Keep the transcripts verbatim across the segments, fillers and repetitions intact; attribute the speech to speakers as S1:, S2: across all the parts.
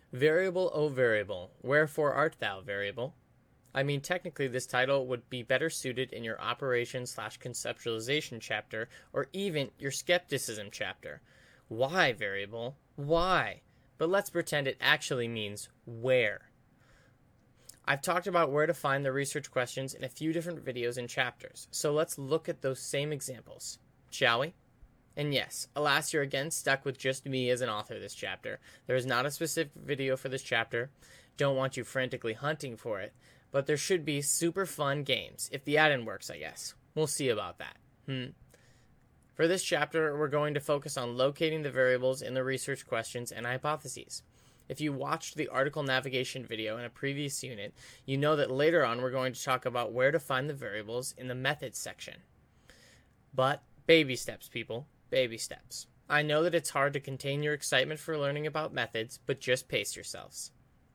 S1: Variable, O variable, wherefore art thou variable? I mean, technically this title would be better suited in your operation slash conceptualization chapter, or even your skepticism chapter. Why variable? Why? But let's pretend it actually means where. I've talked about where to find the research questions in a few different videos and chapters, so let's look at those same examples, shall we? And yes, alas, you're again stuck with just me as an author this chapter. There is not a specific video for this chapter. Don't want you frantically hunting for it, but there should be super fun games, if the add-in works, I guess. We'll see about that. Hmm. For this chapter, we're going to focus on locating the variables in the research questions and hypotheses. If you watched the article navigation video in a previous unit, you know that later on we're going to talk about where to find the variables in the methods section. But baby steps, people. Baby steps. I know that it's hard to contain your excitement for learning about methods, but just pace yourselves.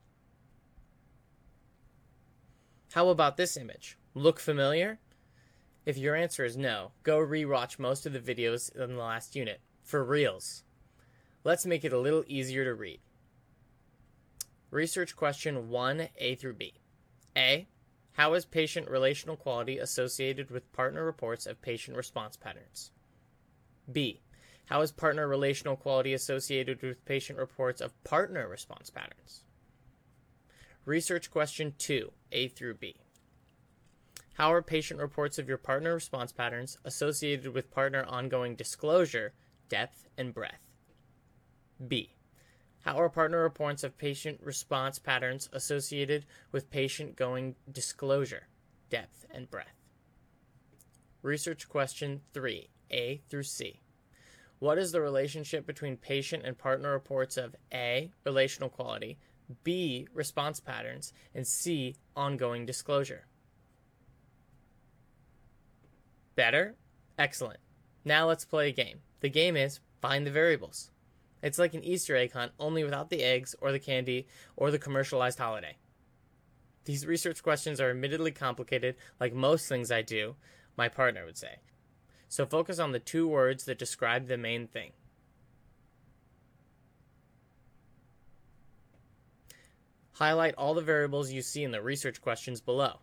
S1: How about this image? Look familiar? If your answer is no, go rewatch most of the videos in the last unit. For reals. Let's make it a little easier to read. Research question one, A through B. A. How is patient relational quality associated with partner reports of patient response patterns? B. How is partner relational quality associated with patient reports of partner response patterns? Research question two, A through B. How are patient reports of your partner response patterns associated with partner ongoing disclosure, depth, and breadth? B. How are partner reports of patient response patterns associated with patient going disclosure, depth, and breadth? Research question three, A through C. What is the relationship between patient and partner reports of A. Relational quality, B. Response patterns, and C. Ongoing disclosure? Better? Excellent. Now let's play a game. The game is Find the Variables. It's like an Easter egg hunt, only without the eggs, or the candy, or the commercialized holiday. These research questions are admittedly complicated, like most things I do, my partner would say. So focus on the two words that describe the main thing. Highlight all the variables you see in the research questions below.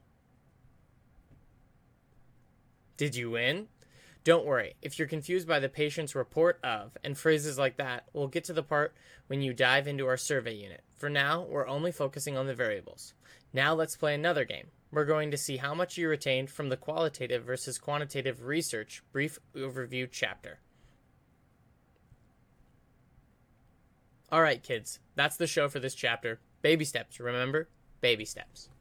S1: Did you win? Don't worry, if you're confused by the patient's report of and phrases like that, we'll get to the part when you dive into our survey unit. For now, we're only focusing on the variables. Now let's play another game. We're going to see how much you retained from the qualitative versus quantitative research brief overview chapter. Alright kids, that's the show for this chapter. Baby steps, remember? Baby steps.